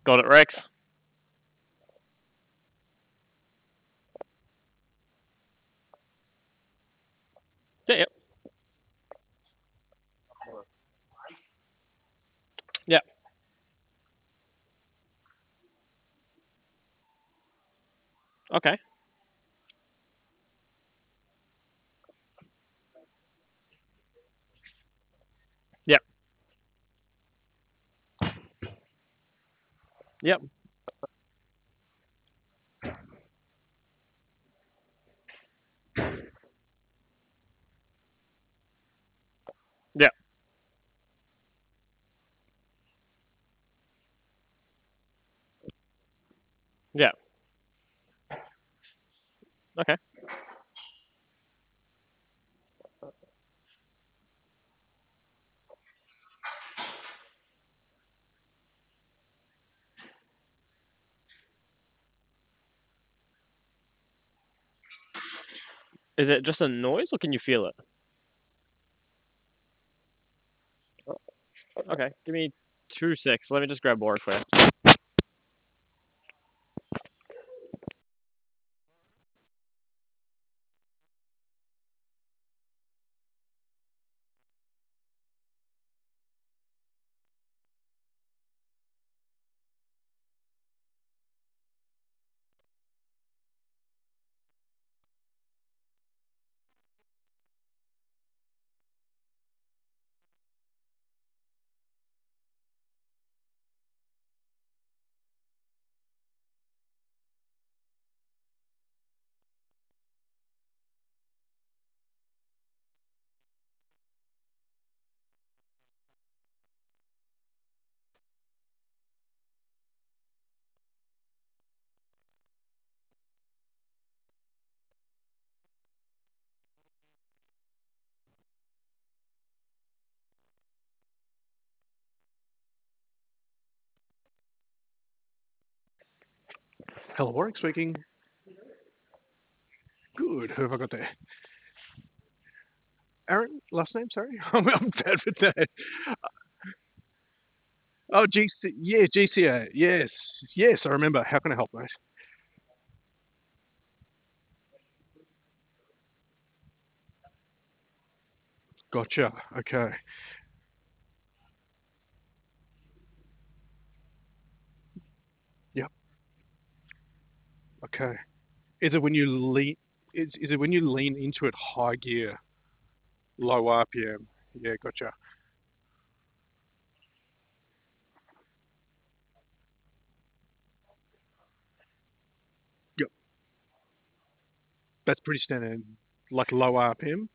Got it, Rex. Yeah, yep. Yep. Okay. Yep. Yep. Yep. Yep. Okay. Is it just a noise or can you feel it? Okay. Give me 2 secs. Let me just grab Warwick for you. Hello, Warwick speaking. Good. Who have I got there? Aaron, last name, sorry? I'm bad with that. Oh, GC. Yeah, GCA. Yes. Yes, I remember. How can I help, mate? Gotcha. Okay. Yep. Okay. Is it when you lean? Is it when you lean into it high gear, low RPM? Yeah, gotcha. Yep. That's pretty standard. Like low RPM.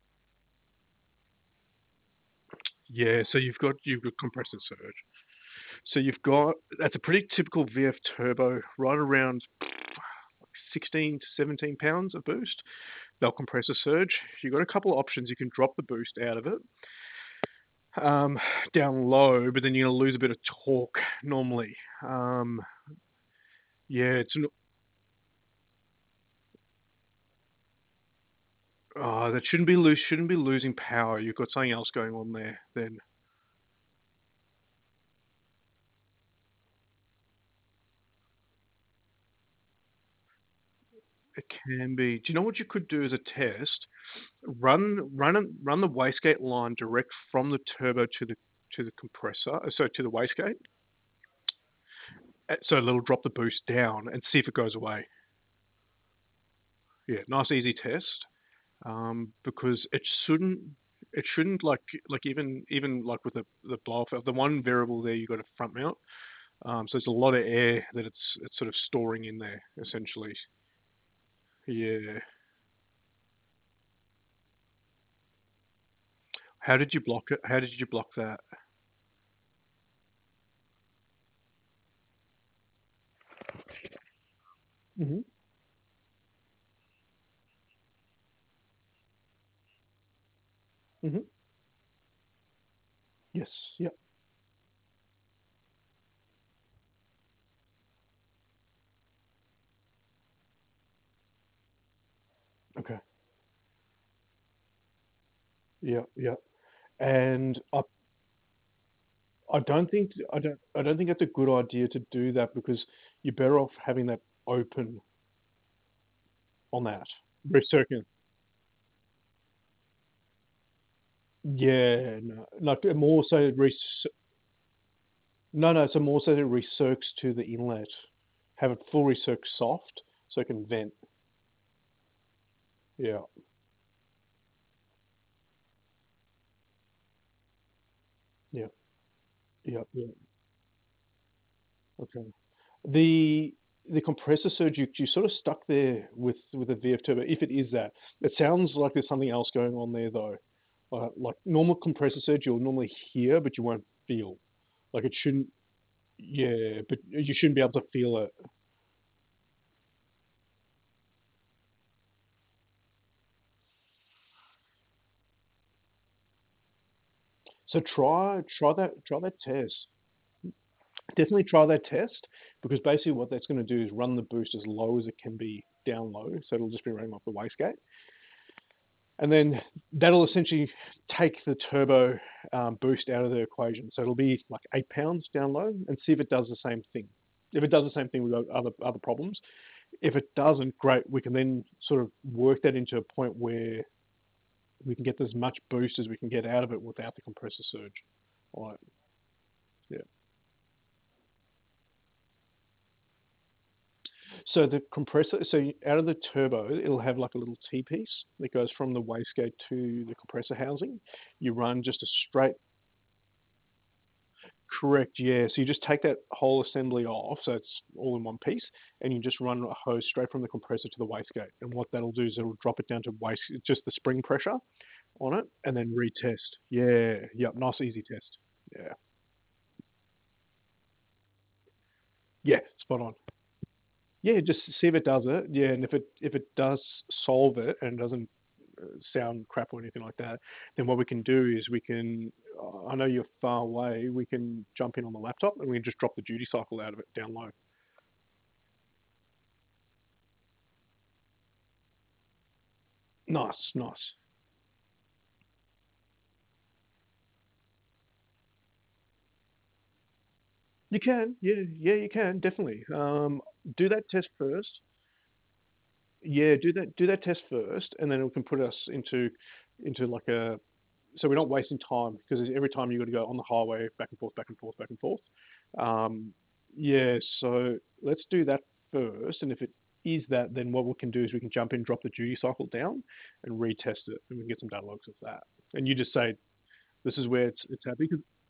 Yeah. So you've got compressor surge. So you've got that's a pretty typical VF turbo, right around 16 to 17 pounds of boost. They'll compress a surge. You've got a couple of options. You can drop the boost out of it um, down low, but then you're going to lose a bit of torque normally. Um, yeah, that shouldn't be losing power. You've got something else going on there. Then it can be. Do you know what you could do as a test? Run the wastegate line direct from the turbo to the compressor, so to the wastegate. So it'll drop the boost down and see if it goes away. Yeah, nice easy test. Because it shouldn't like even like with the blow off the one variable there you got a front mount. So there's a lot of air that it's sort of storing in there essentially. Yeah. How did you block it? How did you block that? Hmm. Hmm. Yes. Yep. Okay. Yep. Yep. And I don't think that's a good idea to do that because you're better off having that open on that. Recirculating. Yeah, no, like more so no, no, so more so it recircs to the inlet. Have it full recirc soft so it can vent. Yeah, yeah, yeah, yeah. Okay. The the compressor surge you sort of stuck there with the VF turbo. If it is that, it sounds like there's something else going on there though. Like normal compressor surge, you'll normally hear, but you won't feel. Like it shouldn't. Yeah, but you shouldn't be able to feel it. So try that test. Definitely try that test because basically what that's going to do is run the boost as low as it can be down low, so it'll just be running off the wastegate, and then that'll essentially take the turbo boost out of the equation. So it'll be like 8 pounds down low, and see if it does the same thing. If it does the same thing, we've got other problems. If it doesn't, great. We can then sort of work that into a point where we can get as much boost as we can get out of it without the compressor surge. All right. Yeah. So the compressor, out of the turbo, it'll have like a little T piece that goes from the wastegate to the compressor housing. You run just a straight, correct, yeah. So you just take that whole assembly off, so it's all in one piece, and you just run a hose straight from the compressor to the wastegate. And what that'll do is it'll drop it down to just the spring pressure on it, and then retest. Yeah, yep, nice easy test. Yeah, yeah, spot on. Yeah, just see if it does it. Yeah, and if it does solve it and doesn't sound crap or anything like that, then what we can do is we can. I know you're far away. We can jump in on the laptop and we can just drop the duty cycle out of it down low. Nice, nice. You can, yeah, yeah, you can definitely. Do that test first. Yeah, do that test first, and then it can put us into like a so we're not wasting time because every time you got to go on the highway back and forth, back and forth, back and forth. Um, yeah, so let's do that first, and if it is that, then what we can do is we can jump in, drop the duty cycle down, and retest it, and we can get some data logs of that. And you just say this is where it's happy.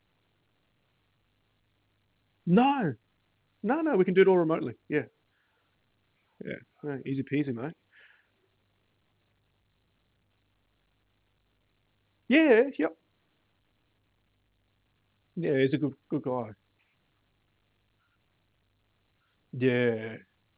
No, no, no, we can do it all remotely. Yeah, yeah, no, easy peasy, mate. Yeah, yep, yeah, he's a good guy. Yeah,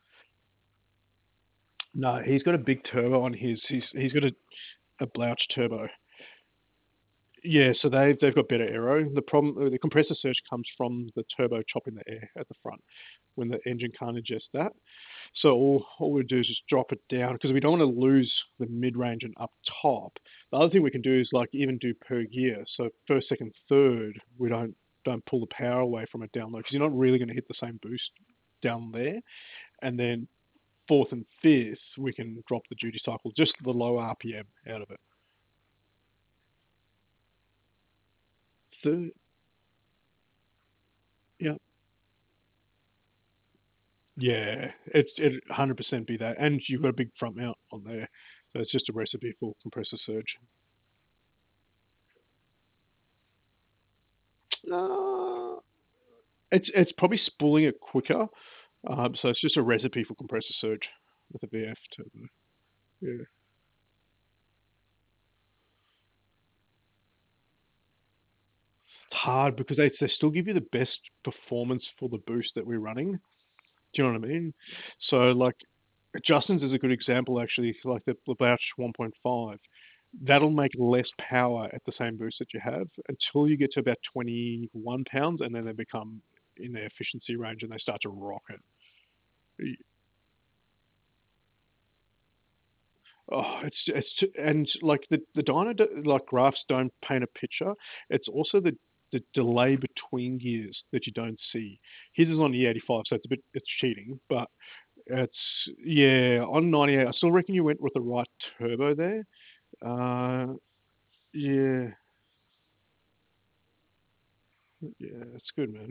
no, he's got a big turbo on his. He's got a Blouch turbo. Yeah, so they've got better aero. The problem, the compressor surge comes from the turbo chopping the air at the front when the engine can't ingest that. So all we do is just drop it down because we don't want to lose the mid range and up top. The other thing we can do is like even do per gear. So first, second, third, we don't pull the power away from it down low because you're not really going to hit the same boost down there. And then fourth and fifth, we can drop the duty cycle, just the low RPM out of it. Third, yeah, yeah, it 100% be that, and you've got a big front mount on there, so it's just a recipe for compressor surge. Uh, it's probably spooling it quicker, so it's just a recipe for compressor surge with a VF turbo. Yeah, it's hard because they still give you the best performance for the boost that we're running. Do you know what I mean? So like Justin's is a good example actually, like the Bouch 1.5. That'll make less power at the same boost that you have until you get to about 21 pounds, and then they become in their efficiency range and they start to rocket. Oh, and like the dyno like graphs don't paint a picture. It's also the delay between gears that you don't see. His is on the 85, so it's cheating, but on 98. I still reckon you went with the right turbo there. Yeah, yeah, it's good, man.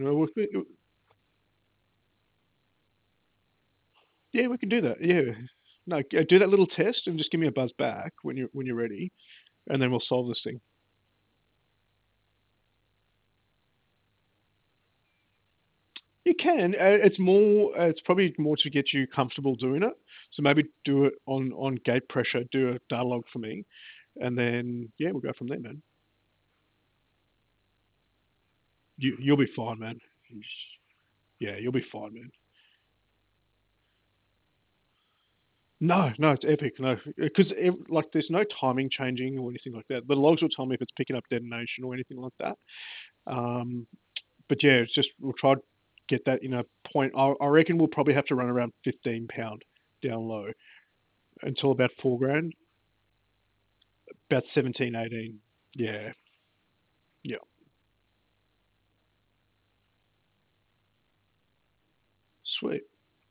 Yeah, we can do that. Yeah, no, do that little test and just give me a buzz back when you're ready, and then we'll solve this thing. You can. It's more. It's probably more to get you comfortable doing it. So maybe do it on gate pressure. Do a data log for me, and then yeah, we'll go from there, man. You'll be fine, man. Yeah, you'll be fine, man. No, no, it's epic. No, because like there's no timing changing or anything like that. The logs will tell me if it's picking up detonation or anything like that. Um, but yeah, it's just we'll try to get that in a point. I reckon we'll probably have to run around 15 pound down low until about 4 grand, about 17, 18. Yeah, yeah, sweet.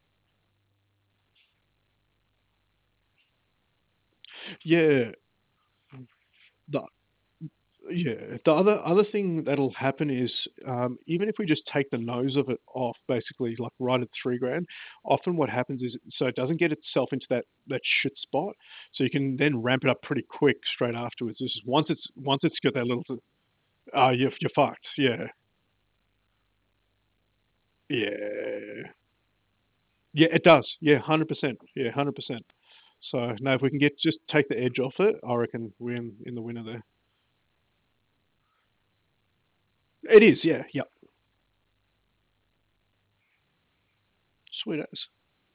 Yeah, the the other thing that'll happen is even if we just take the nose of it off, basically like right at 3 grand, often what happens is so it doesn't get itself into that shit spot, so you can then ramp it up pretty quick straight afterwards. This is once it's got that little, you're fucked. Yeah, yeah, yeah. It does. Yeah, 100%. Yeah, 100%. So no, if we can just take the edge off it, I reckon we're in the winner there. It is. Yeah, yep. Sweet as.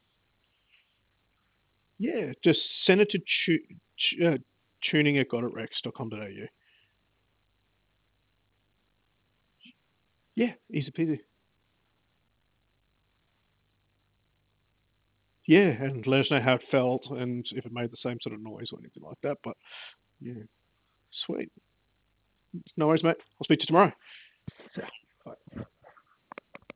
Yeah, just send it to tuning at gotit.rex.com.au. Yeah, easy peasy. Yeah, and let us know how it felt and if it made the same sort of noise or anything like that. But yeah, sweet. No worries, mate. I'll speak to you tomorrow. So. Bye.